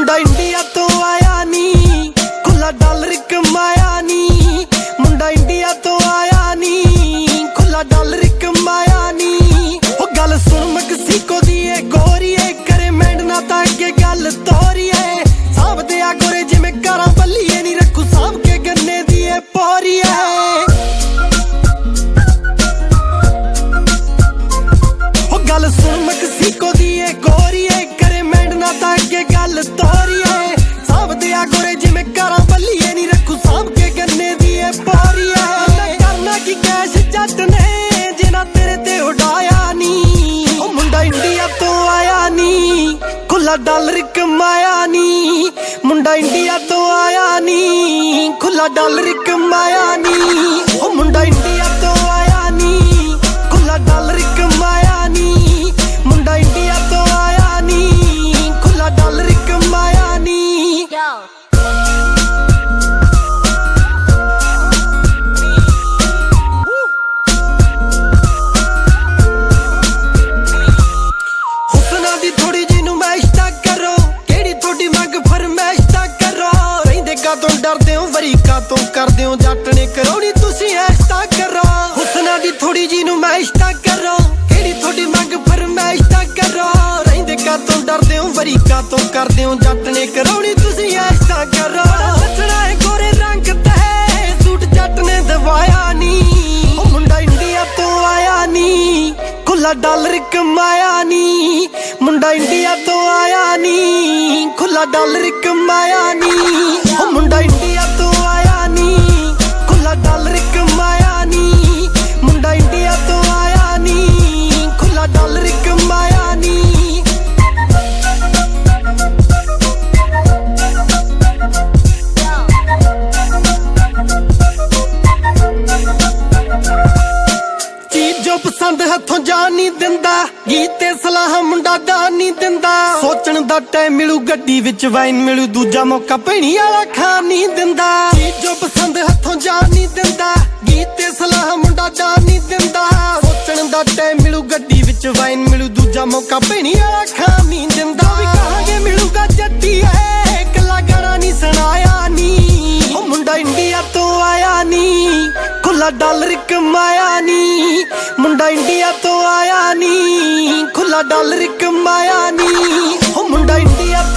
ਮੁੰਡਾ ਇੰਡੀਆ ਤੋਂ ਆਇਆ ਨੀ, ਖੁੱਲਾ ਡਾਲਰ ਕਮਾਇਆ ਨੀ। ਮੁੰਡਾ ਇੰਡੀਆ ਤੋਂ ਆਇਆ ਨੀ, ਖੁੱਲਾ ਡਾਲਰ ਕਮਾਇਆ ਨੀ। ਉਹ ਗੱਲ ਸੁਣ ਮੈਕਸੀਕੋ ਦੀ ਏ ਗੋਰੀਏ, ਕਰੇ ਮੈਂਡ ਨਾ ਤਾਂ ਅੱਗੇ ਗੱਲ ਤੋਰੀਏ। ਸਾਂਭਦੇ ਆ ਗੋਰੇ ਜਿਵੇਂ ਕਾਰਾਂ ਬੱਲੀਏ, ਨੀ ਰੱਖੂ ਸਾਂਭ ਕੇ ਗੰਨੇ ਦੀ ਏ ਪੋਰੀਏ। ਉਹ ਗੱਲ ਸੁਣ ਮੈਕਸੀਕੋ ਦੀ ਏ ਗੋਰੀਏ, ਕਰੇ ਮੈਂਡ ਨਾ ਤਾਂ ਅੱਗੇ ਗੱਲ ਤੋਰੀਏ। ਸਾਂਭਦੇ ਆ ਗੋਰੇ ਜਿਵੇਂ ਕਾਰਾਂ ਬੱਲੀਏ, ਨੀ ਰੱਖੂ ਸਾਂਭ ਕੇ ਗੰਨੇ ਦੀ ਏ ਪੋਰੀਏ। ਕਰਨਾ ਕੀ ਕੈਸ਼ ਜੱਟ ਨੇ ਜਿਨਾ ਤੇਰੇ ਤੇ ਉਡਾਇਆ ਨੀ। ਉਹ ਮੁੰਡਾ ਇੰਡੀਆ ਤੋਂ ਆਇਆ ਨੀ, ਖੁੱਲਾ ਡਾਲਰ ਕਮਾਇਆ ਨੀ। ਮੁੰਡਾ ਇੰਡੀਆ ਤੋਂ ਆਇਆ ਨੀ, ਖੁੱਲਾ ਡਾਲਰ ਕਮਾਇਆ ਨੀ। ਉਹ ਮੁੰਡਾ ਇੰਡੀਆ ਤੋਂ ਆਇਆ ਨੀ, ਖੁੱਲਾ ਡਾਲਰ ਕਮਾਇਆ ਨੀ। ਮੁੰਡਾ ਇੰਡੀਆ ਤੋਂ ਆਇਆ ਨੀ, ਖੁੱਲਾ ਡਾਲਰ ਕਮਾਇਆ ਨੀ। ਹੁਸਨਾਂ ਦੀ ਥੋੜੀ ਜੀ ਨੂੰ ਮੈਸ਼ ਤਾਂ ਕਰੋ, ਕਿਹੜੀ ਤੁਹਾਡੀ ਮੰਗ ਫਰਮੈਸ਼ ਤਾਂ ਕਰੋ। ਰਹਿੰਦੇ ਕਾਤੋਂ ਡਰਦੇ ਹੋ ਵਰੀਕਾ ਤੋਂ ਕਰਦੇ ਹੋ, ਜੱਟ ਨੇ ਕਰਾਉਣੀ ਤੁਸੀਂ ਐਸ਼ ਤਾਂ ਕਰੋ। ਹੁਸਨਾਂ ਦੀ ਥੋੜੀ ਜੀ ਨੂੰ ਮੈਸ਼ ਤਾਂ ਕਰੋ, ਕਿਹੜੀ ਤੁਹਾਡੀ ਮੰਗ ਫਰਮੈਸ਼ ਤਾਂ ਕਰੋ। ਰਹਿੰਦੇ ਕਾਤੋਂ ਡਰਦੇ ਹੋ ਵਰੀਕਾ ਤੋਂ ਕਰਦੇ ਹੋ, ਜੱਟ ਨੇ ਕਰਾਉਣੀ ਤੁਸੀਂ ਐਸ਼ ਤਾਂ ਕਰੋ। ਨੱਚਣਾ ਹੈ ਗੋਰੇ ਰੰਗ ਤੇ ਸੂਟ ਜੱਟ ਨੇ ਦਵਾਇਆ ਨੀ। ਉਹ ਮੁੰਡਾ ਇੰਡੀਆ ਤੋਂ ਆਇਆ ਨੀ, ਖੁੱਲਾ ਡਾਲਰ ਕਮਾਇਆ ਨੀ। ਮੁੰਡਾ ਇੰਡੀਆ ਤੋਂ ਆਇਆ ਨੀ, ਖੁੱਲਾ ਡਾਲਰ ਕਮਾਇਆ ਨੀ। ਉਹ ਮੁੰਡਾ ਇੰਡੀਆ ਤੋਂ ਆਇਆ ਨੀ, ਖੁੱਲਾ ਡਾਲਰ ਕਮਾਇਆ ਨੀ। ਮੁੰਡਾ ਇੰਡੀਆ ਤੋਂ ਆਇਆ ਨੀ, ਖੁੱਲਾ ਡਾਲਰ ਕਮਾਇਆ ਨੀ। ਚੀਜ਼ ਜੋ ਪਸੰਦ ਹੱਥੋਂ ਜਾਣ ਨੀ ਦਿੰਦਾ, ਗੀਤ ਤੇ ਸਲਾਹ ਮੁੰਡਾ ਦਾ ਨੀ ਦਿੰਦਾ। ਸੋਚਣ ਦਾ ਟਾਈਮ ਮਿਲੂ ਗੱਡੀ ਵਿੱਚ ਵਾਈਨ ਮਿਲੂ, ਦੂਜਾ ਮੌਕਾ ਭੈਣੀ ਵਾਲਾ ਖਾਣ ਨੀ ਦਿੰਦਾ। ਚੀਜ਼ ਜੋ ਪਸੰਦ ਹੱਥੋਂ ਜਾਣ ਨੀ ਦਿੰਦਾ, ਗੀਤ ਤੇ ਸਲਾਹ ਮੁੰਡਾ ਦਾ ਨੀ ਦਿੰਦਾ। ਸੋਚਣ ਦਾ ਟਾਈਮ ਮਿਲੂ ਗੱਡੀ ਵਿੱਚ ਵਾਈਨ ਮਿਲੂ, ਦੂਜਾ ਮੌਕਾ ਭੈਣੀ ਵਾਲਾ ਖਾਣ ਨੀ ਦਿੰਦਾ। ਵੀ ਕਹਾਂਗੇ ਮਿਲੂਗਾ ਜੱਟੀ ਐ, ਇਕੱਲਾ ਗਾਣਾ ਨੀ ਸੁਣਾਇਆ ਨੀ। ਉਹ ਮੁੰਡਾ ਇੰਡੀਆ ਤੋਂ ਆਇਆ ਨੀ, ਖੁੱਲਾ ਡਾਲਰ ਕਮਾਇਆ ਨੀ। ਮੁੰਡਾ ਇੰਡੀਆ ਤੋਂ ਆਇਆ ਨੀ, ਖੁੱਲਾ ਡਾਲਰ ਕਮਾਇਆ ਨੀ। ਉਹ ਮੁੰਡਾ ਇੰਡੀਆ